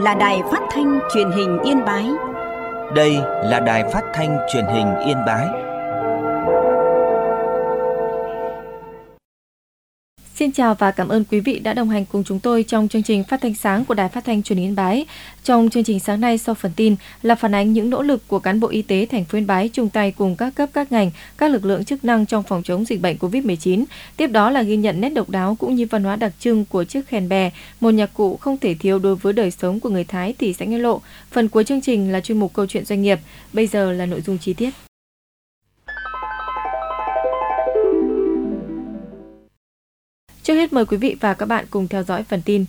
là Đài Phát thanh Truyền hình Yên Bái. Đây là Đài Phát thanh Truyền hình Yên Bái. Xin chào và cảm ơn quý vị đã đồng hành cùng chúng tôi trong chương trình Phát thanh sáng của Đài Phát thanh Truyền hình Yên Bái. Trong chương trình sáng nay, sau phần tin là phản ánh những nỗ lực của cán bộ y tế thành phố Yên Bái chung tay cùng các cấp các ngành, các lực lượng chức năng trong phòng chống dịch bệnh Covid-19. Tiếp đó là ghi nhận nét độc đáo cũng như văn hóa đặc trưng của chiếc khen bè, một nhạc cụ không thể thiếu đối với đời sống của người Thái thì sẽ nghe lộ. Phần cuối chương trình là chuyên mục câu chuyện doanh nghiệp. Bây giờ là nội dung chi tiết. Trước hết mời quý vị và các bạn cùng theo dõi phần tin.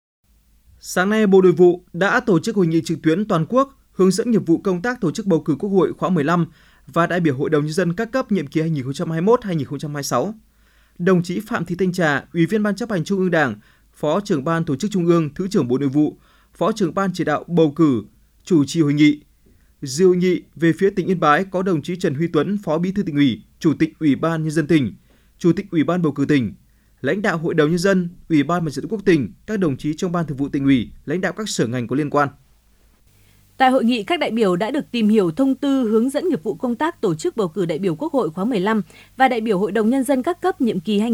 Sáng nay, Bộ Nội vụ đã tổ chức hội nghị trực tuyến toàn quốc hướng dẫn nghiệp vụ công tác tổ chức bầu cử Quốc hội khóa 15 và đại biểu Hội đồng Nhân dân các cấp nhiệm kỳ 2021-2026. Đồng chí Phạm Thị Thanh Trà, Ủy viên Ban chấp hành Trung ương Đảng, Phó trưởng Ban Tổ chức Trung ương, Thứ trưởng Bộ Nội vụ, Phó trưởng Ban chỉ đạo bầu cử, chủ trì hội nghị. Dự hội nghị về phía tỉnh Yên Bái có đồng chí Trần Huy Tuấn, Phó Bí thư Tỉnh ủy, Chủ tịch Ủy ban Nhân dân tỉnh, Chủ tịch Ủy ban bầu cử tỉnh, lãnh đạo Hội đồng Nhân dân, Ủy ban Mặt trận Tổ quốc tỉnh, các đồng chí trong Ban Thường vụ Tỉnh ủy, lãnh đạo các sở ngành có liên quan. Tại hội nghị, các đại biểu đã được tìm hiểu thông tư hướng dẫn nghiệp vụ công tác tổ chức bầu cử đại biểu Quốc hội khóa 15 và đại biểu Hội đồng Nhân dân các cấp nhiệm kỳ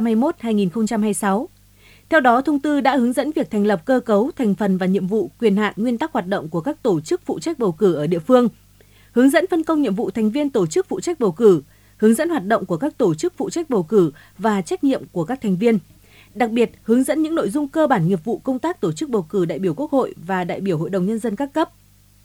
2021-2026. Theo đó, thông tư đã hướng dẫn việc thành lập cơ cấu, thành phần và nhiệm vụ, quyền hạn, nguyên tắc hoạt động của các tổ chức phụ trách bầu cử ở địa phương, hướng dẫn phân công nhiệm vụ thành viên tổ chức phụ trách bầu cử, hướng dẫn hoạt động của các tổ chức phụ trách bầu cử và trách nhiệm của các thành viên. Đặc biệt, hướng dẫn những nội dung cơ bản nghiệp vụ công tác tổ chức bầu cử đại biểu Quốc hội và đại biểu Hội đồng Nhân dân các cấp.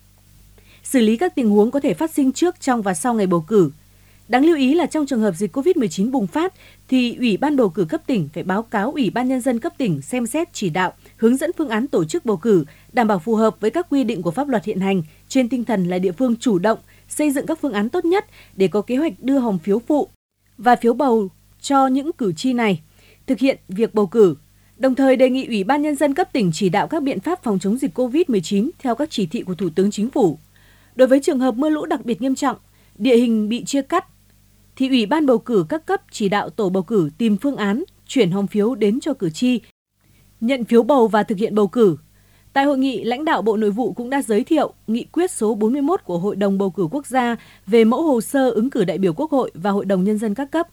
Xử lý các tình huống có thể phát sinh trước, trong và sau ngày bầu cử. Đáng lưu ý là trong trường hợp dịch COVID-19 bùng phát, thì Ủy ban bầu cử cấp tỉnh phải báo cáo Ủy ban Nhân dân cấp tỉnh xem xét chỉ đạo, hướng dẫn phương án tổ chức bầu cử, đảm bảo phù hợp với các quy định của pháp luật hiện hành, trên tinh thần là địa phương chủ động, xây dựng các phương án tốt nhất để có kế hoạch đưa hòm phiếu phụ và phiếu bầu cho những cử tri này, thực hiện việc bầu cử. Đồng thời đề nghị Ủy ban Nhân dân cấp tỉnh chỉ đạo các biện pháp phòng chống dịch COVID-19 theo các chỉ thị của Thủ tướng Chính phủ. Đối với trường hợp mưa lũ đặc biệt nghiêm trọng, địa hình bị chia cắt, thì Ủy ban bầu cử các cấp chỉ đạo tổ bầu cử tìm phương án chuyển hòm phiếu đến cho cử tri, nhận phiếu bầu và thực hiện bầu cử. Tại hội nghị, lãnh đạo Bộ Nội vụ cũng đã giới thiệu nghị quyết số 41 của Hội đồng Bầu cử Quốc gia về mẫu hồ sơ ứng cử đại biểu Quốc hội và Hội đồng Nhân dân các cấp.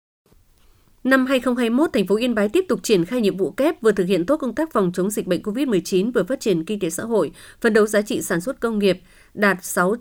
Năm 2021, thành phố Yên Bái tiếp tục triển khai nhiệm vụ kép, vừa thực hiện tốt công tác phòng chống dịch bệnh COVID-19, vừa phát triển kinh tế xã hội, phấn đấu giá trị sản xuất công nghiệp đạt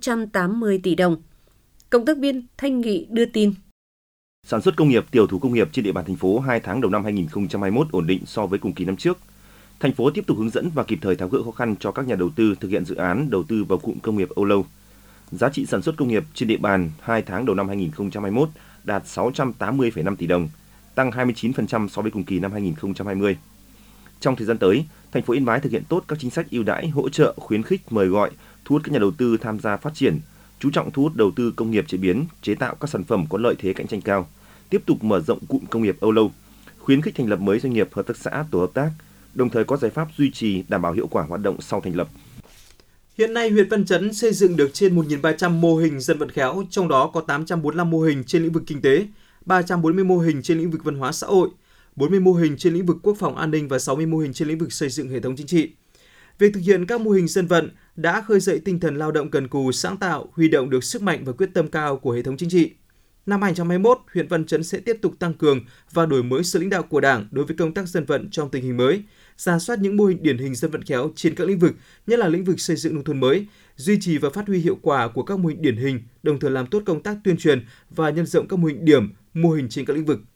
680 tỷ đồng. Cộng tác viên Thanh Nghị đưa tin. Sản xuất công nghiệp, tiểu thủ công nghiệp trên địa bàn thành phố 2 tháng đầu năm 2021 ổn định so với cùng kỳ năm trước. Thành phố tiếp tục hướng dẫn và kịp thời tháo gỡ khó khăn cho các nhà đầu tư thực hiện dự án đầu tư vào cụm công nghiệp Âu Lâu. Giá trị sản xuất công nghiệp trên địa bàn 2 tháng đầu năm 2021 đạt 680,5 tỷ đồng, tăng 29% so với cùng kỳ năm 2020. Trong thời gian tới, thành phố Yên Bái thực hiện tốt các chính sách ưu đãi, hỗ trợ, khuyến khích, mời gọi, thu hút các nhà đầu tư tham gia phát triển, chú trọng thu hút đầu tư công nghiệp chế biến, chế tạo các sản phẩm có lợi thế cạnh tranh cao, tiếp tục mở rộng cụm công nghiệp Âu Lâu, khuyến khích thành lập mới doanh nghiệp, hợp tác xã, tổ hợp tác, đồng thời có giải pháp duy trì đảm bảo hiệu quả hoạt động sau thành lập. Hiện nay, huyện Văn Chấn xây dựng được trên 1.300 mô hình dân vận khéo, trong đó có 845 mô hình trên lĩnh vực kinh tế, 340 mô hình trên lĩnh vực văn hóa xã hội, 40 mô hình trên lĩnh vực quốc phòng an ninh và 60 mô hình trên lĩnh vực xây dựng hệ thống chính trị. Việc thực hiện các mô hình dân vận đã khơi dậy tinh thần lao động cần cù, sáng tạo, huy động được sức mạnh và quyết tâm cao của hệ thống chính trị. Năm 2021, huyện Văn Chấn sẽ tiếp tục tăng cường và đổi mới sự lãnh đạo của Đảng đối với công tác dân vận trong tình hình mới, rà soát những mô hình điển hình dân vận khéo trên các lĩnh vực, nhất là lĩnh vực xây dựng nông thôn mới, duy trì và phát huy hiệu quả của các mô hình điển hình, đồng thời làm tốt công tác tuyên truyền và nhân rộng các mô hình điểm, mô hình trên các lĩnh vực.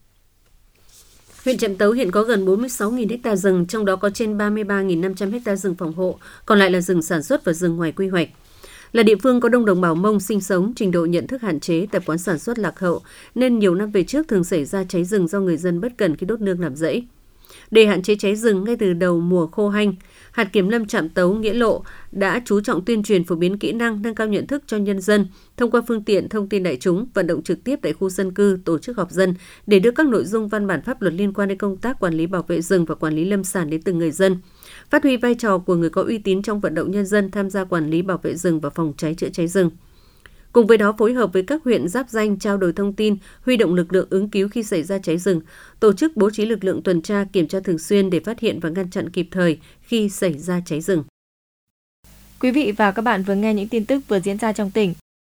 Huyện Trạm Tấu hiện có gần 46.000 ha rừng, trong đó có trên 33.500 ha rừng phòng hộ, còn lại là rừng sản xuất và rừng ngoài quy hoạch. Là địa phương có đông đồng bào Mông sinh sống, trình độ nhận thức hạn chế, tập quán sản xuất lạc hậu, nên nhiều năm về trước thường xảy ra cháy rừng do người dân bất cẩn khi đốt nương làm rẫy. Để hạn chế cháy rừng ngay từ đầu mùa khô hanh, Hạt Kiểm lâm Trạm Tấu Nghĩa Lộ đã chú trọng tuyên truyền phổ biến kỹ năng, nâng cao nhận thức cho nhân dân thông qua phương tiện thông tin đại chúng, vận động trực tiếp tại khu dân cư, tổ chức họp dân để đưa các nội dung văn bản pháp luật liên quan đến công tác quản lý bảo vệ rừng và quản lý lâm sản đến từng người dân. Phát huy vai trò của người có uy tín trong vận động nhân dân tham gia quản lý bảo vệ rừng và phòng cháy chữa cháy rừng. Cùng với đó, phối hợp với các huyện giáp ranh trao đổi thông tin, huy động lực lượng ứng cứu khi xảy ra cháy rừng, tổ chức bố trí lực lượng tuần tra kiểm tra thường xuyên để phát hiện và ngăn chặn kịp thời khi xảy ra cháy rừng. Quý vị và các bạn vừa nghe những tin tức vừa diễn ra trong tỉnh.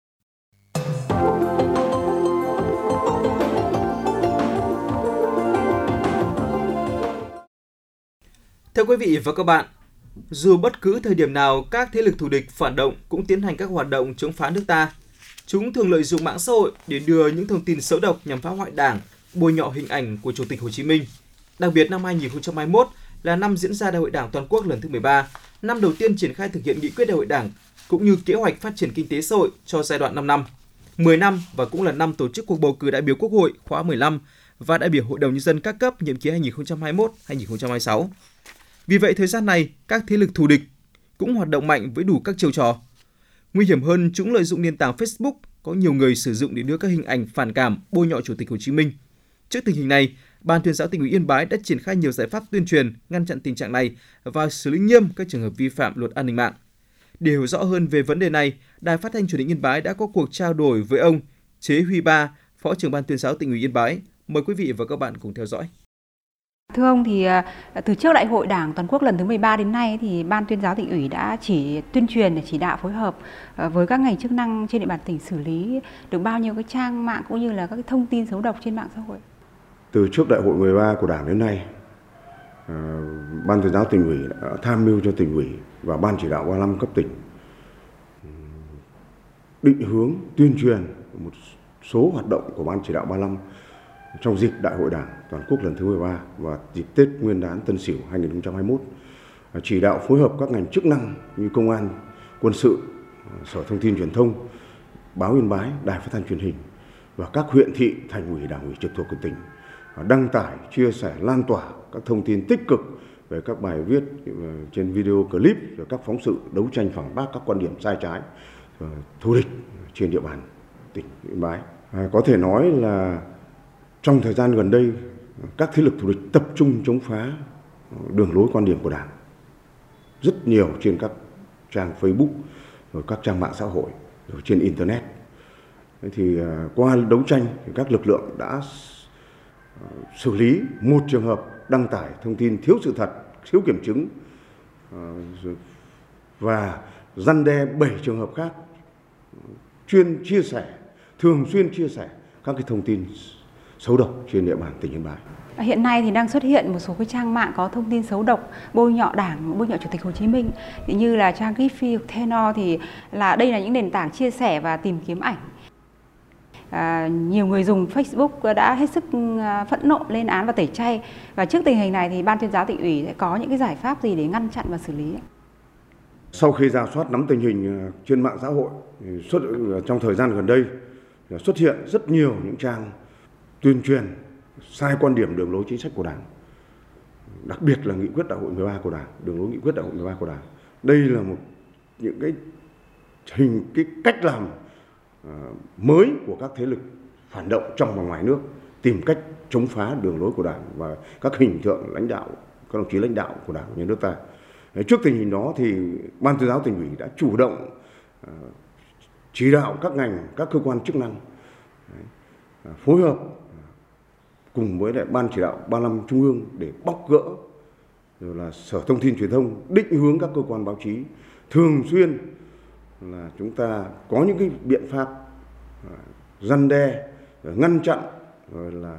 Thưa quý vị và các bạn, dù bất cứ thời điểm nào các thế lực thù địch phản động cũng tiến hành các hoạt động chống phá nước ta, chúng thường lợi dụng mạng xã hội để đưa những thông tin xấu độc nhằm phá hoại Đảng, bôi nhọ hình ảnh của Chủ tịch Hồ Chí Minh. Đặc biệt năm 2021 là năm diễn ra Đại hội Đảng toàn quốc lần thứ 13, năm đầu tiên triển khai thực hiện nghị quyết Đại hội Đảng cũng như kế hoạch phát triển kinh tế xã hội cho giai đoạn 5 năm, 10 năm và cũng là năm tổ chức cuộc bầu cử đại biểu Quốc hội khóa 15 và đại biểu Hội đồng Nhân dân các cấp nhiệm kỳ 2021-2026. Vì vậy, thời gian này, các thế lực thù địch cũng hoạt động mạnh với đủ các chiêu trò. Nguy hiểm hơn, chúng lợi dụng nền tảng Facebook có nhiều người sử dụng để đưa các hình ảnh phản cảm, bôi nhọ Chủ tịch Hồ Chí Minh. Trước tình hình này, Ban Tuyên giáo Tỉnh ủy Yên Bái đã triển khai nhiều giải pháp tuyên truyền, ngăn chặn tình trạng này và xử lý nghiêm các trường hợp vi phạm luật an ninh mạng. Để hiểu rõ hơn về vấn đề này, Đài Phát thanh Truyền hình Yên Bái đã có cuộc trao đổi với ông Chế Huy Ba, Phó trưởng Ban Tuyên giáo Tỉnh ủy Yên Bái. Mời quý vị và các bạn cùng theo dõi. Thưa ông, thì từ trước Đại hội Đảng toàn quốc lần thứ 13 đến nay thì Ban Tuyên giáo Tỉnh ủy đã chỉ tuyên truyền để chỉ đạo phối hợp với các ngành chức năng trên địa bàn tỉnh xử lý được bao nhiêu cái trang mạng cũng như là các cái thông tin xấu độc trên mạng xã hội? Từ trước Đại hội 13 của Đảng đến nay, Ban Tuyên giáo Tỉnh ủy đã tham mưu cho Tỉnh ủy và Ban chỉ đạo 35 cấp tỉnh định hướng tuyên truyền một số hoạt động của Ban chỉ đạo 35 trong dịp Đại hội Đảng toàn quốc lần thứ 13 và dịp Tết Nguyên đán Tân Sửu 2021, chỉ đạo phối hợp các ngành chức năng như Công an, Quân sự, Sở Thông tin Truyền thông, Báo Yên Bái, Đài Phát thanh Truyền hình và các huyện thị, thành ủy, đảng ủy trực thuộc của tỉnh đăng tải, chia sẻ, lan tỏa các thông tin tích cực về các bài viết trên video clip và các phóng sự đấu tranh phản bác các quan điểm sai trái, thù địch trên địa bàn tỉnh Yên Bái. Có thể nói là trong thời gian gần đây, các thế lực thù địch tập trung chống phá đường lối quan điểm của Đảng rất nhiều trên các trang Facebook, rồi các trang mạng xã hội, rồi trên Internet. Thì qua đấu tranh, thì các lực lượng đã xử lý một trường hợp đăng tải thông tin thiếu sự thật, thiếu kiểm chứng và răn đe 7 trường hợp khác thường xuyên chia sẻ các cái thông tin xấu độc trên địa bàn tỉnh Yên Bái. Hiện nay thì đang xuất hiện một số cái trang mạng có thông tin xấu độc, bôi nhọ Đảng, bôi nhọ Chủ tịch Hồ Chí Minh, như là trang Giphy, Tenor, thì đây là những nền tảng chia sẻ và tìm kiếm ảnh. Nhiều người dùng Facebook đã hết sức phẫn nộ, lên án và tẩy chay. Và trước tình hình này thì Ban Tuyên giáo Tỉnh ủy sẽ có những cái giải pháp gì để ngăn chặn và xử lý? Sau khi rà soát nắm tình hình trên mạng xã hội, trong thời gian gần đây xuất hiện rất nhiều những trang tuyên truyền sai quan điểm, đường lối chính sách của Đảng, đặc biệt là nghị quyết Đại hội 13 của Đảng, đường lối nghị quyết Đại hội 13 của Đảng. Đây là những cái cách làm mới của các thế lực phản động trong và ngoài nước, tìm cách chống phá đường lối của Đảng và các hình tượng lãnh đạo, các đồng chí lãnh đạo của Đảng và nhà nước ta. Trước tình hình đó thì Ban Tuyên giáo Tỉnh ủy đã chủ động chỉ đạo các ngành, các cơ quan chức năng phối hợp cùng với lại Ban chỉ đạo 35 Trung ương để bóc gỡ, rồi là Sở Thông tin Truyền thông định hướng các cơ quan báo chí thường xuyên là chúng ta có những cái biện pháp răn đe, ngăn chặn, rồi là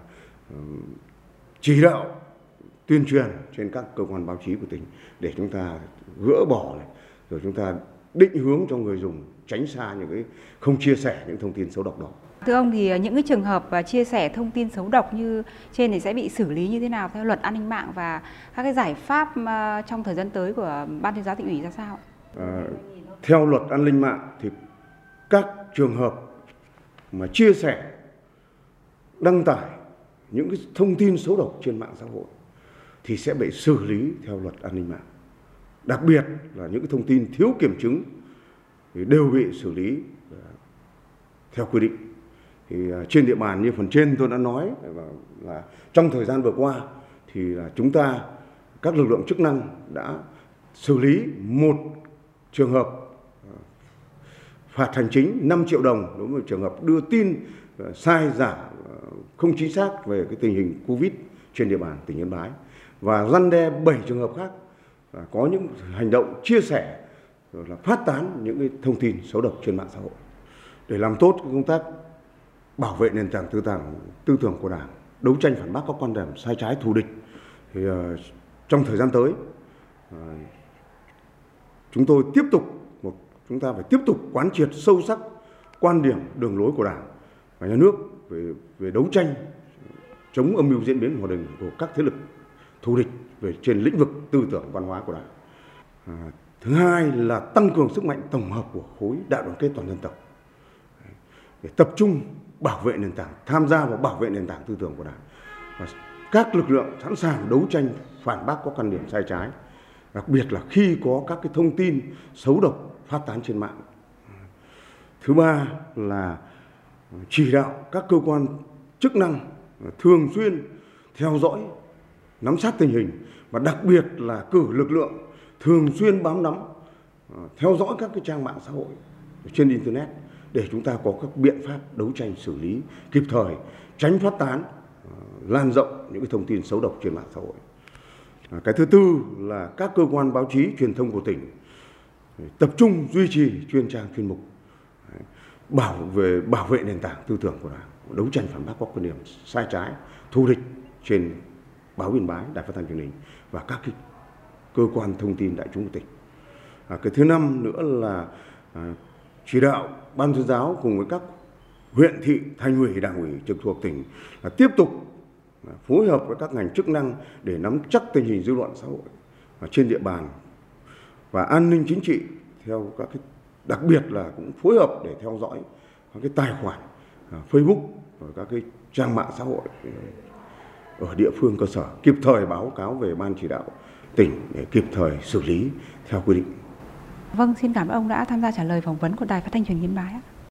chỉ đạo tuyên truyền trên các cơ quan báo chí của tỉnh để chúng ta gỡ bỏ này, rồi chúng ta định hướng cho người dùng tránh xa những cái không chia sẻ những thông tin xấu độc đó. Thưa ông, thì những cái trường hợp chia sẻ thông tin xấu độc như trên thì sẽ bị xử lý như thế nào theo luật an ninh mạng, và các cái giải pháp trong thời gian tới của Ban Tuyên giáo Tỉnh ủy ra sao? Theo luật an ninh mạng thì các trường hợp mà chia sẻ, đăng tải những cái thông tin xấu độc trên mạng xã hội thì sẽ bị xử lý theo luật an ninh mạng. Đặc biệt là những cái thông tin thiếu kiểm chứng thì đều bị xử lý theo quy định. Thì trên địa bàn như phần trên tôi đã nói là trong thời gian vừa qua thì là chúng ta, các lực lượng chức năng đã xử lý một trường hợp phạt hành chính 5 triệu đồng đối với trường hợp đưa tin sai giả, không chính xác về cái tình hình Covid trên địa bàn tỉnh Yên Bái, và răn đe 7 trường hợp khác có những hành động chia sẻ rồi là phát tán những cái thông tin xấu độc trên mạng xã hội. Để làm tốt công tác bảo vệ nền tảng tư tưởng của Đảng, đấu tranh phản bác các quan điểm sai trái thù địch, thì trong thời gian tới chúng ta phải tiếp tục quán triệt sâu sắc quan điểm, đường lối của Đảng và Nhà nước về đấu tranh chống âm mưu diễn biến hòa bình của các thế lực thù địch trên lĩnh vực tư tưởng văn hóa của Đảng. Thứ hai là tăng cường sức mạnh tổng hợp của khối đại đoàn kết toàn dân tộc để tập trung bảo vệ nền tảng, tham gia vào bảo vệ nền tảng tư tưởng của Đảng, và các lực lượng sẵn sàng đấu tranh phản bác các quan điểm sai trái, đặc biệt là khi có các cái thông tin xấu độc phát tán trên mạng. Thứ ba là chỉ đạo các cơ quan chức năng thường xuyên theo dõi, nắm sát tình hình, và đặc biệt là cử lực lượng thường xuyên bám nắm, theo dõi các cái trang mạng xã hội trên Internet để chúng ta có các biện pháp đấu tranh xử lý kịp thời, tránh phát tán, lan rộng những cái thông tin xấu độc trên mạng xã hội. Cái thứ tư là các cơ quan báo chí truyền thông của tỉnh tập trung duy trì chuyên trang chuyên mục bảo vệ nền tảng tư tưởng của Đảng, đấu tranh phản bác các quan điểm sai trái thù địch trên báo Yên Bái, Đài Phát thanh Truyền hình và các cái cơ quan thông tin đại chúng của tỉnh. Cái thứ năm nữa là chỉ đạo Ban Tuyên giáo cùng với các huyện, thị, thành ủy, đảng ủy trực thuộc tỉnh là tiếp tục phối hợp với các ngành chức năng để nắm chắc tình hình dư luận xã hội trên địa bàn và an ninh chính trị, theo các cái, đặc biệt là cũng phối hợp để theo dõi các cái tài khoản Facebook và các cái trang mạng xã hội ở địa phương cơ sở, kịp thời báo cáo về Ban chỉ đạo tỉnh để kịp thời xử lý theo quy định. Vâng, xin cảm ơn ông đã tham gia trả lời phỏng vấn của Đài Phát thanh Truyền hình Yên Bái.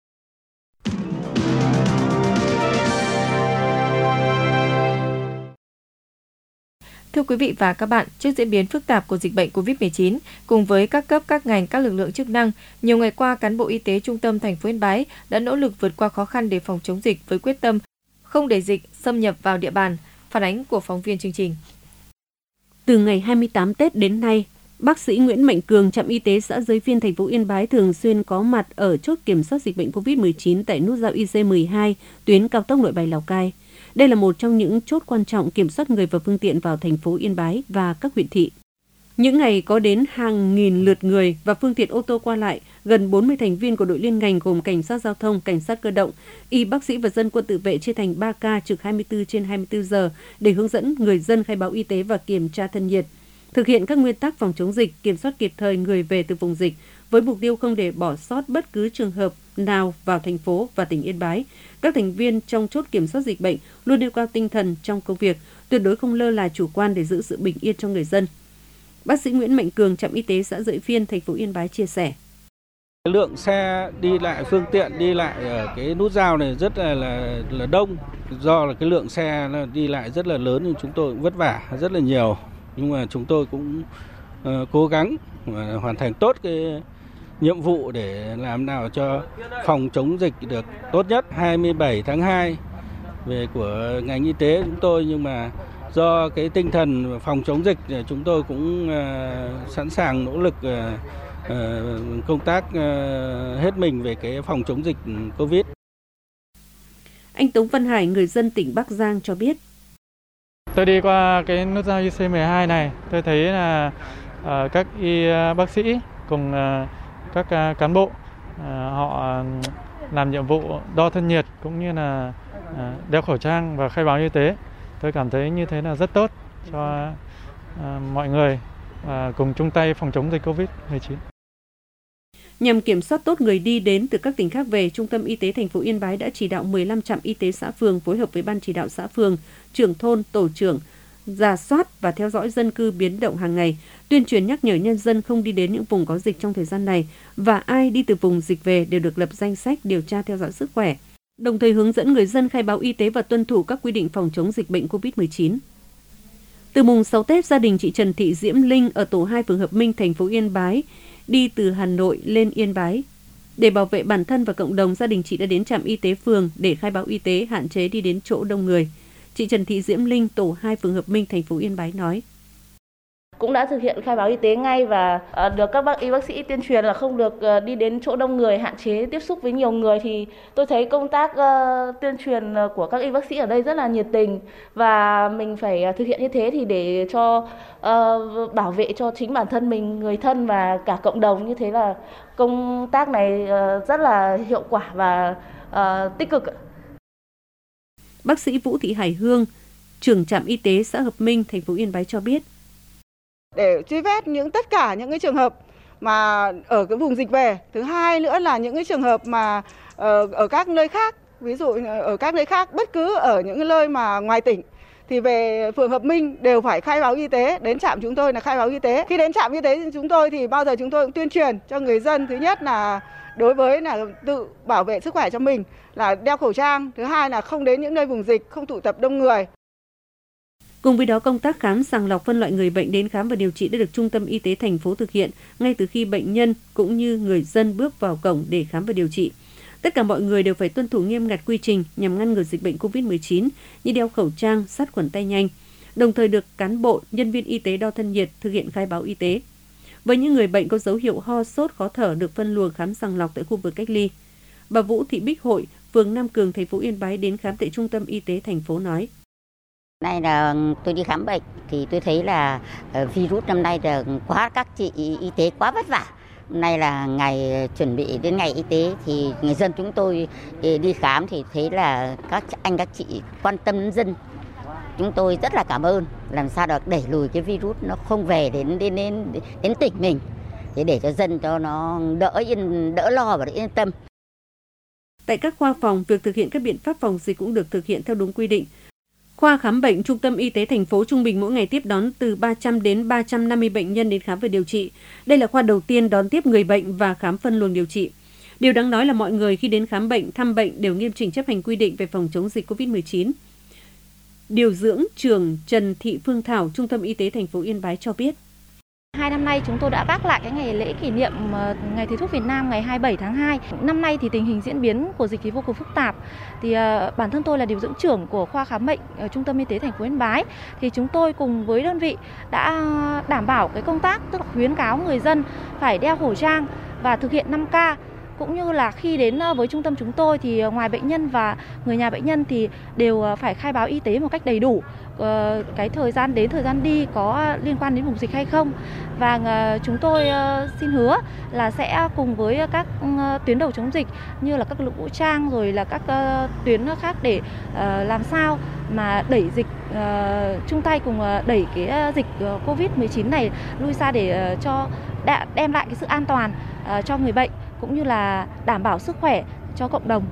Thưa quý vị và các bạn, trước diễn biến phức tạp của dịch bệnh COVID-19, cùng với các cấp, các ngành, các lực lượng chức năng, nhiều ngày qua, cán bộ y tế trung tâm thành phố Yên Bái đã nỗ lực vượt qua khó khăn để phòng chống dịch với quyết tâm không để dịch xâm nhập vào địa bàn. Phản ánh của phóng viên chương trình. Từ ngày 28 Tết đến nay, bác sĩ Nguyễn Mạnh Cường, trạm y tế xã Giới Phiên, thành phố Yên Bái thường xuyên có mặt ở chốt kiểm soát dịch bệnh COVID-19 tại nút giao IC12, tuyến cao tốc Nội Bài - Lào Cai. Đây là một trong những chốt quan trọng kiểm soát người và phương tiện vào thành phố Yên Bái và các huyện thị. Những ngày có đến hàng nghìn lượt người và phương tiện ô tô qua lại, gần 40 thành viên của đội liên ngành gồm cảnh sát giao thông, cảnh sát cơ động, y bác sĩ và dân quân tự vệ chia thành 3 ca trực 24/24 giờ để hướng dẫn người dân khai báo y tế và kiểm tra thân nhiệt. Thực hiện các nguyên tắc phòng chống dịch, kiểm soát kịp thời người về từ vùng dịch, với mục tiêu không để bỏ sót bất cứ trường hợp nào vào thành phố và tỉnh Yên Bái. Các thành viên trong chốt kiểm soát dịch bệnh luôn nêu cao tinh thần trong công việc, tuyệt đối không lơ là chủ quan để giữ sự bình yên cho người dân. Bác sĩ Nguyễn Mạnh Cường, trạm y tế xã Giới Phiên, thành phố Yên Bái chia sẻ. Lượng xe đi lại, phương tiện đi lại ở cái nút giao này rất là đông. Do là cái lượng xe đi lại rất là lớn nên chúng tôi cũng vất vả rất là nhiều. Nhưng mà chúng tôi cũng cố gắng hoàn thành tốt cái nhiệm vụ để làm nào cho phòng chống dịch được tốt nhất. 27 tháng 2 về của ngành y tế chúng tôi, nhưng mà do cái tinh thần phòng chống dịch chúng tôi cũng sẵn sàng nỗ lực công tác hết mình về cái phòng chống dịch Covid. Anh Tống Văn Hải, người dân tỉnh Bắc Giang cho biết. Tôi đi qua cái nút giao IC12 này, tôi thấy là các y bác sĩ cùng các cán bộ họ làm nhiệm vụ đo thân nhiệt cũng như là đeo khẩu trang và khai báo y tế. Tôi cảm thấy như thế là rất tốt cho mọi người cùng chung tay phòng chống dịch Covid-19. Nhằm kiểm soát tốt người đi đến từ các tỉnh khác về, Trung tâm Y tế thành phố Yên Bái đã chỉ đạo 15 trạm y tế xã phường phối hợp với Ban chỉ đạo xã phường, trưởng thôn, tổ trưởng, rà soát và theo dõi dân cư biến động hàng ngày, tuyên truyền nhắc nhở nhân dân không đi đến những vùng có dịch trong thời gian này và ai đi từ vùng dịch về đều được lập danh sách điều tra theo dõi sức khỏe, đồng thời hướng dẫn người dân khai báo y tế và tuân thủ các quy định phòng chống dịch bệnh COVID-19. Từ mùng 6 Tết, gia đình chị Trần Thị Diễm Linh ở tổ 2 phường Hợp Minh, thành phố Yên Bái đi từ Hà Nội lên Yên Bái. Để bảo vệ bản thân và cộng đồng, gia đình chị đã đến trạm y tế phường để khai báo y tế, hạn chế đi đến chỗ đông người. Chị Trần Thị Diễm Linh, tổ 2 phường Hợp Minh, thành phố Yên Bái nói. cũng đã thực hiện khai báo y tế ngay và được các y bác sĩ tuyên truyền là không được đi đến chỗ đông người, hạn chế tiếp xúc với nhiều người. Thì tôi thấy công tác tuyên truyền của các y bác sĩ ở đây rất là nhiệt tình và mình phải thực hiện như thế thì để cho bảo vệ cho chính bản thân mình, người thân và cả cộng đồng. Như thế là công tác này rất là hiệu quả và tích cực. Bác sĩ Vũ Thị Hải Hương, trưởng trạm y tế xã Hợp Minh, thành phố Yên Bái cho biết. Để truy vết tất cả những cái trường hợp mà ở cái vùng dịch về. Thứ hai nữa là những cái trường hợp mà ở các nơi khác, ví dụ ở các nơi khác, bất cứ ở những cái nơi mà ngoài tỉnh thì về phường Hợp Minh đều phải khai báo y tế, đến trạm chúng tôi là khai báo y tế. Khi đến trạm y tế chúng tôi thì bao giờ chúng tôi cũng tuyên truyền cho người dân, thứ nhất là đối với là tự bảo vệ sức khỏe cho mình là đeo khẩu trang, thứ hai là không đến những nơi vùng dịch, không tụ tập đông người. Cùng với đó, công tác khám sàng lọc phân loại người bệnh đến khám và điều trị đã được Trung tâm Y tế thành phố thực hiện ngay từ khi bệnh nhân cũng như người dân bước vào cổng để khám và điều trị. Tất cả mọi người đều phải tuân thủ nghiêm ngặt quy trình nhằm ngăn ngừa dịch bệnh COVID-19 như đeo khẩu trang, sát khuẩn tay nhanh, đồng thời được cán bộ, nhân viên y tế đo thân nhiệt, thực hiện khai báo y tế. Với những người bệnh có dấu hiệu ho, sốt, khó thở được phân luồng khám sàng lọc tại khu vực cách ly. Bà Vũ Thị Bích Hội, phường Nam Cường, thành phố Yên Bái đến khám tại Trung tâm Y tế thành phố nói. Nay là tôi đi khám bệnh thì tôi thấy là virus năm nay là các chị y tế quá vất vả. Hôm nay là ngày chuẩn bị đến ngày y tế thì người dân chúng tôi đi khám thì thấy là các anh các chị quan tâm đến dân. Chúng tôi rất là cảm ơn, làm sao được đẩy lùi cái virus nó không về đến tỉnh mình để cho dân cho nó đỡ lo và yên tâm. Tại các khoa phòng, việc thực hiện các biện pháp phòng dịch cũng được thực hiện theo đúng quy định. Khoa khám bệnh Trung tâm Y tế thành phố trung bình mỗi ngày tiếp đón từ 300 đến 350 bệnh nhân đến khám và điều trị. Đây là khoa đầu tiên đón tiếp người bệnh và khám phân luồng điều trị. Điều đáng nói là mọi người khi đến khám bệnh, thăm bệnh đều nghiêm chỉnh chấp hành quy định về phòng chống dịch COVID-19. Điều dưỡng trưởng Trần Thị Phương Thảo, Trung tâm Y tế thành phố Yên Bái cho biết. 2 năm nay chúng tôi đã gác lại cái ngày lễ kỷ niệm Ngày Thầy thuốc Việt Nam ngày 27 tháng 2. Năm nay thì tình hình diễn biến của dịch thì vô cùng phức tạp. Thì bản thân tôi là điều dưỡng trưởng của khoa khám bệnh ở Trung tâm Y tế thành phố Yên Bái. Thì chúng tôi cùng với đơn vị đã đảm bảo cái công tác, tức là khuyến cáo người dân phải đeo khẩu trang và thực hiện 5K. Cũng như là khi đến với trung tâm chúng tôi thì ngoài bệnh nhân và người nhà bệnh nhân thì đều phải khai báo y tế một cách đầy đủ. Cái thời gian đến, thời gian đi có liên quan đến vùng dịch hay không. Và chúng tôi xin hứa là sẽ cùng với các tuyến đầu chống dịch như là các lực lượng vũ trang rồi là các tuyến khác để làm sao mà đẩy dịch, chung tay cùng đẩy cái dịch COVID-19 này lui xa để cho đem lại cái sự an toàn cho người bệnh cũng như là đảm bảo sức khỏe cho cộng đồng.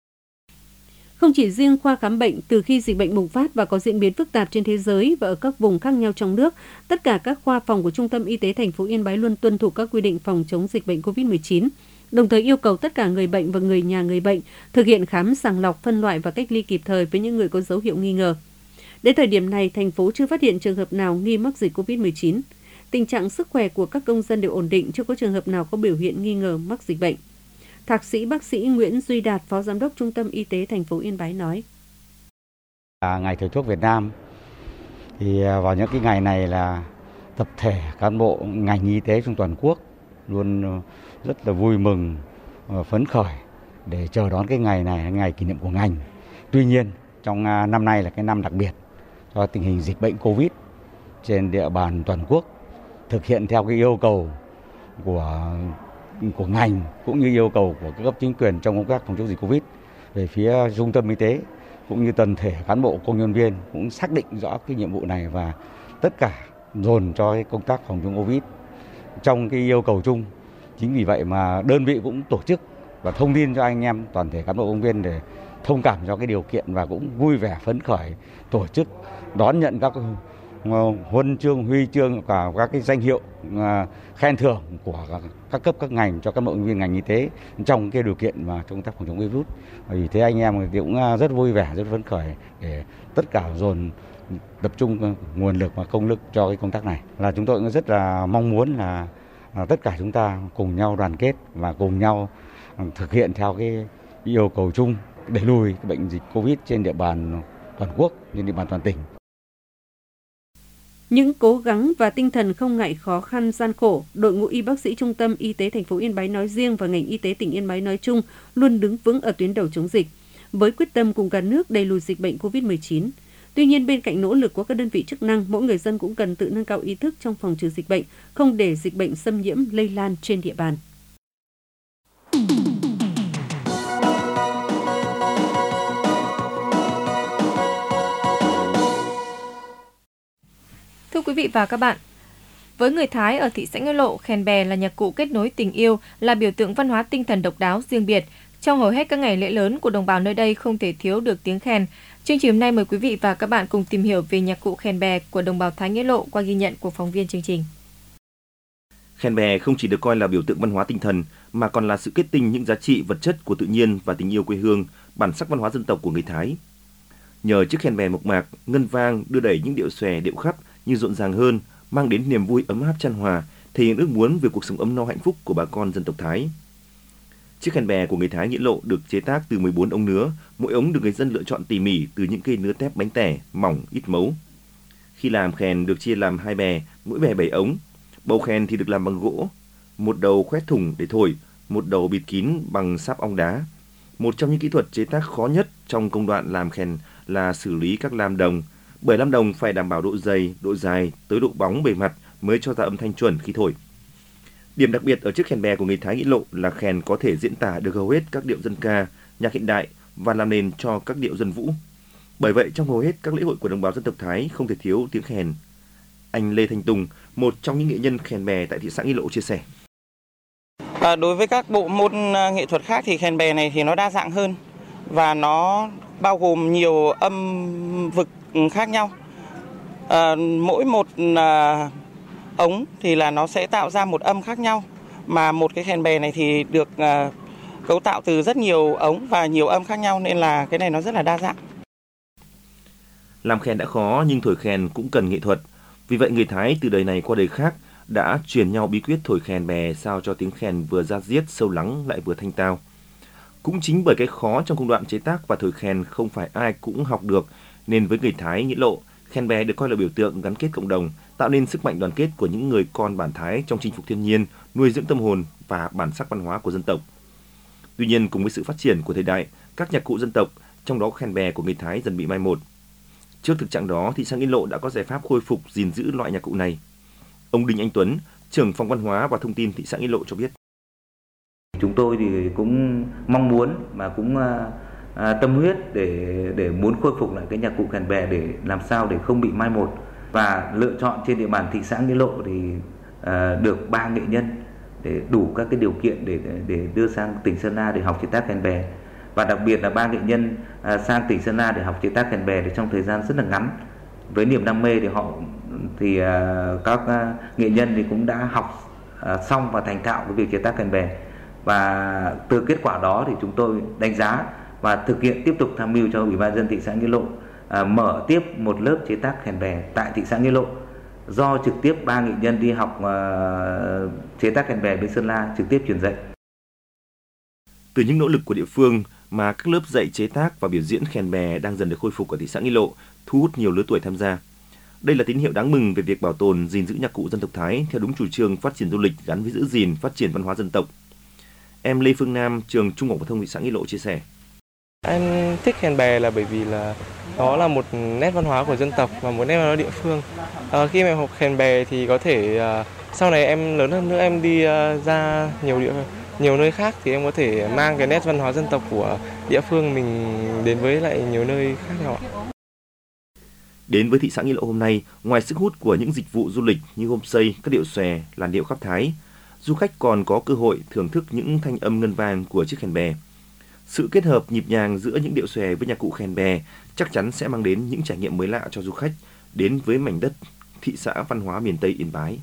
Không chỉ riêng khoa khám bệnh, từ khi dịch bệnh bùng phát và có diễn biến phức tạp trên thế giới và ở các vùng khác nhau trong nước, tất cả các khoa phòng của Trung tâm Y tế thành phố Yên Bái luôn tuân thủ các quy định phòng chống dịch bệnh COVID-19, đồng thời yêu cầu tất cả người bệnh và người nhà người bệnh thực hiện khám sàng lọc, phân loại và cách ly kịp thời với những người có dấu hiệu nghi ngờ. Đến thời điểm này, thành phố chưa phát hiện trường hợp nào nghi mắc dịch COVID-19. Tình trạng sức khỏe của các công dân đều ổn định, chưa có trường hợp nào có biểu hiện nghi ngờ mắc dịch bệnh. Thạc sĩ bác sĩ Nguyễn Duy Đạt, Phó Giám đốc Trung tâm Y tế thành phố Yên Bái nói. Ngày Thầy thuốc Việt Nam thì vào những cái ngày này là tập thể cán bộ ngành y tế trong toàn quốc luôn rất là vui mừng, phấn khởi để chờ đón cái ngày này, ngày kỷ niệm của ngành. Tuy nhiên trong năm nay là cái năm đặc biệt do tình hình dịch bệnh Covid trên địa bàn toàn quốc, thực hiện theo cái yêu cầu của ngành cũng như yêu cầu của các cấp chính quyền trong công tác phòng chống dịch Covid. Về phía Trung tâm Y tế cũng như toàn thể cán bộ công nhân viên cũng xác định rõ cái nhiệm vụ này và tất cả dồn cho cái công tác phòng chống Covid trong cái yêu cầu chung. Chính vì vậy mà đơn vị cũng tổ chức và thông tin cho anh em toàn thể cán bộ công nhân viên để thông cảm cho cái điều kiện và cũng vui vẻ phấn khởi tổ chức đón nhận các huân chương, huy chương và các cái danh hiệu khen thưởng của các cấp các ngành cho các cán bộ nhân viên ngành y tế trong cái điều kiện mà công tác phòng chống virus. Vì thế anh em thì cũng rất vui vẻ, rất phấn khởi để tất cả dồn tập trung nguồn lực và công lực cho cái công tác này. Là chúng tôi cũng rất là mong muốn là tất cả chúng ta cùng nhau đoàn kết và cùng nhau thực hiện theo cái yêu cầu chung đẩy lùi cái bệnh dịch Covid trên địa bàn toàn quốc, trên địa bàn toàn tỉnh. Những cố gắng và tinh thần không ngại khó khăn gian khổ, đội ngũ y bác sĩ Trung tâm Y tế thành phố Yên Bái nói riêng và ngành y tế tỉnh Yên Bái nói chung luôn đứng vững ở tuyến đầu chống dịch, với quyết tâm cùng cả nước đẩy lùi dịch bệnh COVID-19. Tuy nhiên, bên cạnh nỗ lực của các đơn vị chức năng, mỗi người dân cũng cần tự nâng cao ý thức trong phòng trừ dịch bệnh, không để dịch bệnh xâm nhiễm lây lan trên địa bàn. Thưa quý vị và các bạn, với người Thái ở thị xã Nghĩa Lộ, khen bè là nhạc cụ kết nối tình yêu, là biểu tượng văn hóa tinh thần độc đáo riêng biệt. Trong hầu hết các ngày lễ lớn của đồng bào nơi đây không thể thiếu được tiếng khen. Chương trình hôm nay mời quý vị và các bạn cùng tìm hiểu về nhạc cụ khen bè của đồng bào Thái Nghĩa Lộ qua ghi nhận của phóng viên chương trình. Khen bè không chỉ được coi là biểu tượng văn hóa tinh thần mà còn là sự kết tinh những giá trị vật chất của tự nhiên và tình yêu quê hương, bản sắc văn hóa dân tộc của người Thái. Nhờ chiếc khen bè mộc mạc, ngân vang đưa đẩy những điệu xòe điệu khắp như rộn ràng hơn, mang đến niềm vui ấm áp chan hòa, thể hiện ước muốn về cuộc sống ấm no hạnh phúc của bà con dân tộc Thái. Chiếc khen bè của người Thái Nghĩa Lộ được chế tác từ 14 ống nứa, mỗi ống được người dân lựa chọn tỉ mỉ từ những cây nứa tép bánh tẻ, mỏng, ít mấu. Khi làm khen được chia làm 2 bè, mỗi bè 7 ống. Bầu khen thì được làm bằng gỗ, một đầu khoét thủng để thổi, một đầu bịt kín bằng sáp ong đá. Một trong những kỹ thuật chế tác khó nhất trong công đoạn làm khen là xử lý các lam đồng, bởi lam đồng phải đảm bảo độ dày, độ dài tới độ bóng bề mặt mới cho ra âm thanh chuẩn khi thổi. Điểm đặc biệt ở chiếc khen bè của người Thái Nghĩa Lộ là khen có thể diễn tả được hầu hết các điệu dân ca, nhạc hiện đại và làm nền cho các điệu dân vũ. Bởi vậy trong hầu hết các lễ hội của đồng bào dân tộc Thái không thể thiếu tiếng khen. Anh Lê Thanh Tùng, một trong những nghệ nhân khen bè tại thị xã Nghĩa Lộ chia sẻ. Đối với các bộ môn nghệ thuật khác thì khen bè này thì nó đa dạng hơn và nó bao gồm nhiều âm vực khác nhau. Mỗi một ống thì là nó sẽ tạo ra một âm khác nhau, mà một cái khen bè này thì được cấu tạo từ rất nhiều ống và nhiều âm khác nhau, nên là cái này nó rất là đa dạng. Làm khen đã khó nhưng thổi khen cũng cần nghệ thuật. Vì vậy người Thái từ đời này qua đời khác đã truyền nhau bí quyết thổi khen bè sao cho tiếng khen vừa da diết sâu lắng lại vừa thanh tao. Cũng chính bởi cái khó trong công đoạn chế tác và thổi khen không phải ai cũng học được, nên với người Thái Nghĩa Lộ, khen bè được coi là biểu tượng gắn kết cộng đồng, tạo nên sức mạnh đoàn kết của những người con bản Thái trong chinh phục thiên nhiên, nuôi dưỡng tâm hồn và bản sắc văn hóa của dân tộc. Tuy nhiên cùng với sự phát triển của thời đại, các nhạc cụ dân tộc, trong đó khen bè của người Thái dần bị mai một. Trước thực trạng đó, thị xã Nghĩa Lộ đã có giải pháp khôi phục gìn giữ loại nhạc cụ này. Ông Đinh Anh Tuấn, trưởng phòng văn hóa và thông tin thị xã Nghĩa Lộ cho biết. Chúng tôi thì cũng mong muốn và cũng tâm huyết để muốn khôi phục lại cái nhạc cụ khen bè để làm sao để không bị mai một, và lựa chọn trên địa bàn thị xã Nghĩa Lộ thì được 3 nghệ nhân để đủ các cái điều kiện để đưa sang tỉnh Sơn La để học chế tác khen bè, và đặc biệt là 3 nghệ nhân sang tỉnh Sơn La để học chế tác khen bè trong thời gian rất là ngắn. Với niềm đam mê thì các nghệ nhân thì cũng đã học xong và thành thạo cái việc chế tác khen bè, và từ kết quả đó thì chúng tôi đánh giá và thực hiện tiếp tục tham mưu cho Ủy ban nhân dân thị xã Nghĩa Lộ mở tiếp một lớp chế tác khen bè tại thị xã Nghĩa Lộ, do trực tiếp 3 nghệ nhân đi học chế tác khen bè bên Sơn La trực tiếp truyền dạy. Từ những nỗ lực của địa phương mà các lớp dạy chế tác và biểu diễn khen bè đang dần được khôi phục ở thị xã Nghĩa Lộ, thu hút nhiều lứa tuổi tham gia. Đây là tín hiệu đáng mừng về việc bảo tồn, gìn giữ nhạc cụ dân tộc Thái theo đúng chủ trương phát triển du lịch gắn với giữ gìn, phát triển văn hóa dân tộc. Em Lê Phương Nam, trường Trung học phổ thông thị xã Nghĩa Lộ chia sẻ. Em thích khen bè là bởi vì là đó là một nét văn hóa của dân tộc và một nét văn hóa địa phương. Khi mà học khen bè thì có thể sau này em lớn hơn nữa, em đi ra nhiều nơi khác thì em có thể mang cái nét văn hóa dân tộc của địa phương mình đến với lại nhiều nơi khác nhau. Đến với thị xã Nghĩa Lộ hôm nay, ngoài sức hút của những dịch vụ du lịch như homestay, các điệu xòe, làn điệu khắp Thái, du khách còn có cơ hội thưởng thức những thanh âm ngân vang của chiếc khen bè. Sự kết hợp nhịp nhàng giữa những điệu xòe với nhạc cụ khen bè chắc chắn sẽ mang đến những trải nghiệm mới lạ cho du khách đến với mảnh đất thị xã văn hóa miền Tây Yên Bái.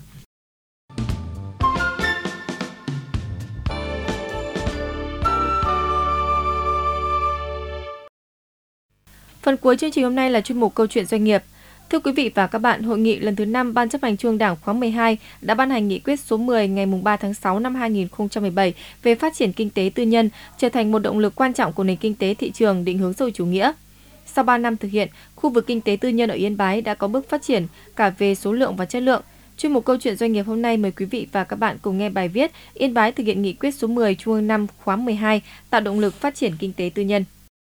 Phần cuối chương trình hôm nay là chuyên mục Câu chuyện doanh nghiệp. Thưa quý vị và các bạn, hội nghị lần thứ 5 Ban chấp hành Trung ương Đảng khóa 12 đã ban hành nghị quyết số 10 ngày 3 tháng 6 năm 2017 về phát triển kinh tế tư nhân trở thành một động lực quan trọng của nền kinh tế thị trường định hướng xã hội chủ nghĩa. Sau 3 năm thực hiện, khu vực kinh tế tư nhân ở Yên Bái đã có bước phát triển cả về số lượng và chất lượng. Chuyên mục Câu chuyện doanh nghiệp hôm nay mời quý vị và các bạn cùng nghe bài viết Yên Bái thực hiện nghị quyết số 10 Trung ương 5 khóa 12 tạo động lực phát triển kinh tế tư nhân.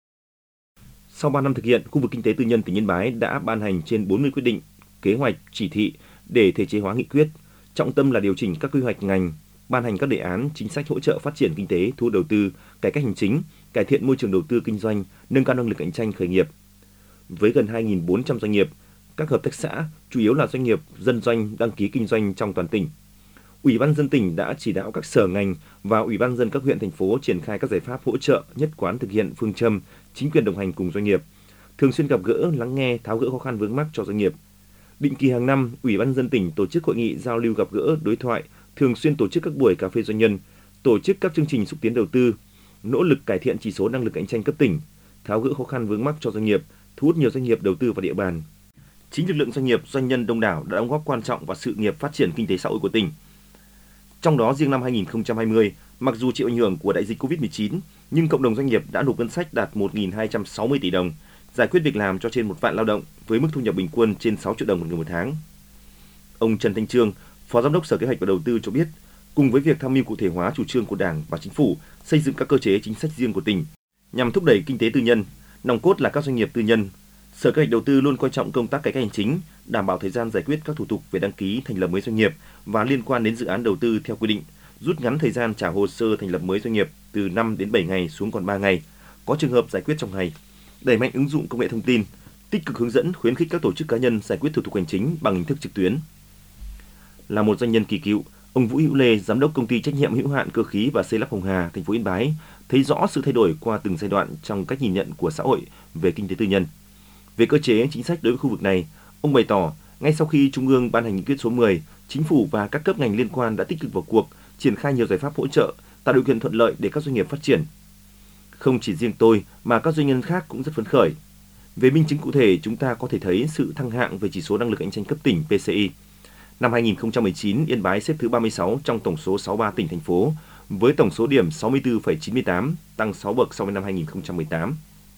Sau 3 năm thực hiện, khu vực kinh tế tư nhân tỉnh Yên Bái đã ban hành trên 40 quyết định, kế hoạch, chỉ thị để thể chế hóa nghị quyết. Trọng tâm là điều chỉnh các quy hoạch ngành, ban hành các đề án, chính sách hỗ trợ phát triển kinh tế, thu hút đầu tư, cải cách hành chính, cải thiện môi trường đầu tư kinh doanh, nâng cao năng lực cạnh tranh khởi nghiệp. Với gần 2.400 doanh nghiệp, các hợp tác xã, chủ yếu là doanh nghiệp dân doanh đăng ký kinh doanh trong toàn tỉnh. Ủy ban nhân dân tỉnh đã chỉ đạo các sở ngành và Ủy ban nhân dân các huyện thành phố triển khai các giải pháp hỗ trợ, nhất quán thực hiện phương châm chính quyền đồng hành cùng doanh nghiệp, thường xuyên gặp gỡ, lắng nghe, tháo gỡ khó khăn vướng mắc cho doanh nghiệp. Định kỳ hàng năm, Ủy ban nhân dân tỉnh tổ chức hội nghị giao lưu gặp gỡ, đối thoại, thường xuyên tổ chức các buổi cà phê doanh nhân, tổ chức các chương trình xúc tiến đầu tư, nỗ lực cải thiện chỉ số năng lực cạnh tranh cấp tỉnh, tháo gỡ khó khăn vướng mắc cho doanh nghiệp, thu hút nhiều doanh nghiệp đầu tư vào địa bàn. Chính lực lượng doanh nghiệp, doanh nhân đông đảo đã đóng góp quan trọng vào sự nghiệp phát triển kinh tế xã hội của tỉnh. Trong đó, riêng năm 2020, mặc dù chịu ảnh hưởng của đại dịch Covid-19, nhưng cộng đồng doanh nghiệp đã nộp ngân sách đạt 1.260 tỷ đồng, giải quyết việc làm cho trên 1 vạn lao động với mức thu nhập bình quân trên 6 triệu đồng một người một tháng. Ông Trần Thanh Trương, Phó Giám đốc Sở Kế hoạch và Đầu tư cho biết, cùng với việc tham mưu cụ thể hóa chủ trương của Đảng và Chính phủ xây dựng các cơ chế chính sách riêng của tỉnh nhằm thúc đẩy kinh tế tư nhân, nòng cốt là các doanh nghiệp tư nhân, Sở Kế hoạch Đầu tư luôn coi trọng công tác cải cách hành chính, đảm bảo thời gian giải quyết các thủ tục về đăng ký thành lập mới doanh nghiệp và liên quan đến dự án đầu tư theo quy định, rút ngắn thời gian trả hồ sơ thành lập mới doanh nghiệp từ 5 đến 7 ngày xuống còn 3 ngày, có trường hợp giải quyết trong ngày, đẩy mạnh ứng dụng công nghệ thông tin, tích cực hướng dẫn khuyến khích các tổ chức cá nhân giải quyết thủ tục hành chính bằng hình thức trực tuyến. Là một doanh nhân kỳ cựu, ông Vũ Hữu Lê, giám đốc công ty trách nhiệm hữu hạn cơ khí và xây lắp Hồng Hà, thành phố Yên Bái, thấy rõ sự thay đổi qua từng giai đoạn trong cách nhìn nhận của xã hội về kinh tế tư nhân. Về cơ chế chính sách đối với khu vực này, ông bày tỏ, ngay sau khi Trung ương ban hành nghị quyết số 10, Chính phủ và các cấp ngành liên quan đã tích cực vào cuộc, triển khai nhiều giải pháp hỗ trợ, tạo điều kiện thuận lợi để các doanh nghiệp phát triển. Không chỉ riêng tôi mà các doanh nhân khác cũng rất phấn khởi. Về minh chứng cụ thể, chúng ta có thể thấy sự thăng hạng về chỉ số năng lực cạnh tranh cấp tỉnh PCI. Năm 2019, Yên Bái xếp thứ 36 trong tổng số 63 tỉnh thành phố, với tổng số điểm 64,98, tăng 6 bậc so với năm 2018.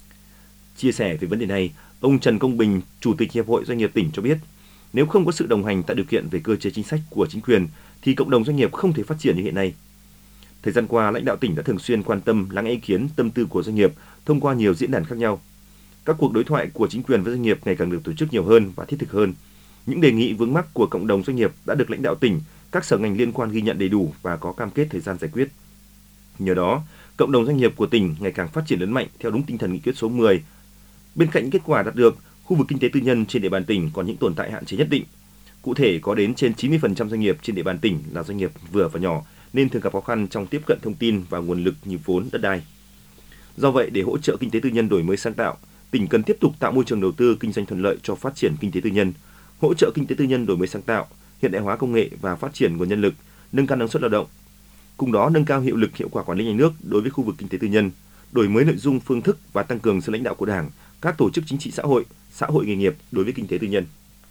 Chia sẻ về vấn đề này, ông Trần Công Bình, Chủ tịch Hiệp hội Doanh nghiệp tỉnh cho biết, nếu không có sự đồng hành tạo điều kiện về cơ chế chính sách của chính quyền, thì cộng đồng doanh nghiệp không thể phát triển như hiện nay. Thời gian qua, lãnh đạo tỉnh đã thường xuyên quan tâm, lắng nghe ý kiến, tâm tư của doanh nghiệp thông qua nhiều diễn đàn khác nhau. Các cuộc đối thoại của chính quyền với doanh nghiệp ngày càng được tổ chức nhiều hơn và thiết thực hơn. Những đề nghị vướng mắc của cộng đồng doanh nghiệp đã được lãnh đạo tỉnh, các sở ngành liên quan ghi nhận đầy đủ và có cam kết thời gian giải quyết. Nhờ đó, cộng đồng doanh nghiệp của tỉnh ngày càng phát triển lớn mạnh theo đúng tinh thần nghị quyết số 10. Bên cạnh những kết quả đạt được, khu vực kinh tế tư nhân trên địa bàn tỉnh còn những tồn tại hạn chế nhất định. Cụ thể, có đến trên 90% doanh nghiệp trên địa bàn tỉnh là doanh nghiệp vừa và nhỏ, nên thường gặp khó khăn trong tiếp cận thông tin và nguồn lực như vốn, đất đai. Do vậy, để hỗ trợ kinh tế tư nhân đổi mới sáng tạo, tỉnh cần tiếp tục tạo môi trường đầu tư kinh doanh thuận lợi cho phát triển kinh tế tư nhân, hỗ trợ kinh tế tư nhân đổi mới sáng tạo, hiện đại hóa công nghệ và phát triển nguồn nhân lực, nâng cao năng suất lao động. Cùng đó nâng cao hiệu lực hiệu quả quản lý nhà nước đối với khu vực kinh tế tư nhân, đổi mới nội dung, phương thức và tăng cường sự lãnh đạo của Đảng, các tổ chức chính trị xã hội nghề nghiệp đối với kinh tế tư nhân.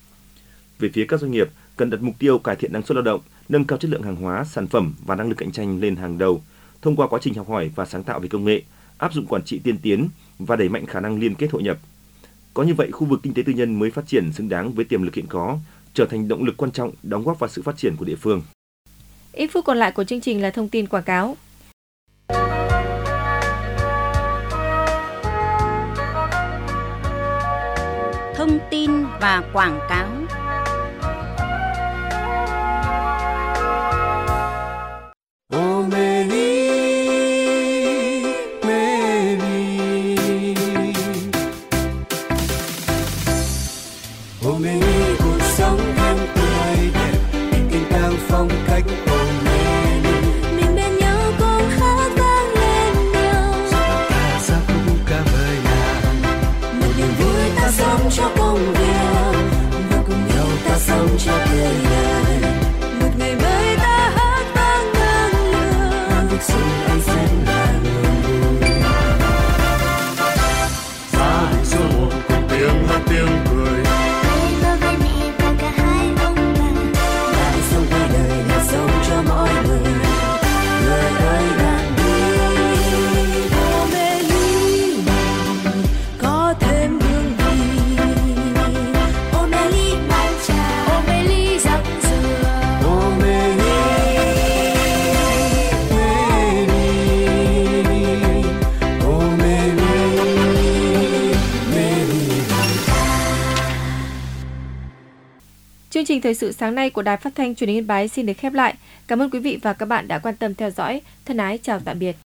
Về phía các doanh nghiệp, cần đặt mục tiêu cải thiện năng suất lao động, nâng cao chất lượng hàng hóa, sản phẩm và năng lực cạnh tranh lên hàng đầu, thông qua quá trình học hỏi và sáng tạo về công nghệ, áp dụng quản trị tiên tiến và đẩy mạnh khả năng liên kết hội nhập. Có như vậy, khu vực kinh tế tư nhân mới phát triển xứng đáng với tiềm lực hiện có, trở thành động lực quan trọng đóng góp vào sự phát triển của địa phương. Ít phút còn lại của chương trình là thông tin quảng cáo. Thông tin và quảng cáo. Cho công việc và cùng nhau ta sống cho tươi đời. Một ngày mới ta hát vang ngang lửa, làm việc xung anh sẽ là niềm vui. Gia đình số một cùng tiếng hát tiếng cười. Hãy bố với mẹ và cả hai ông bà. Bạn sống với đời là sống cho mọi người. Người ơi bạn đi, bố mẹ đi có thêm. Chương trình thời sự sáng nay của Đài Phát thanh Truyền hình Yên Bái xin được khép lại. Cảm ơn quý vị và các bạn đã quan tâm theo dõi. Thân ái chào tạm biệt.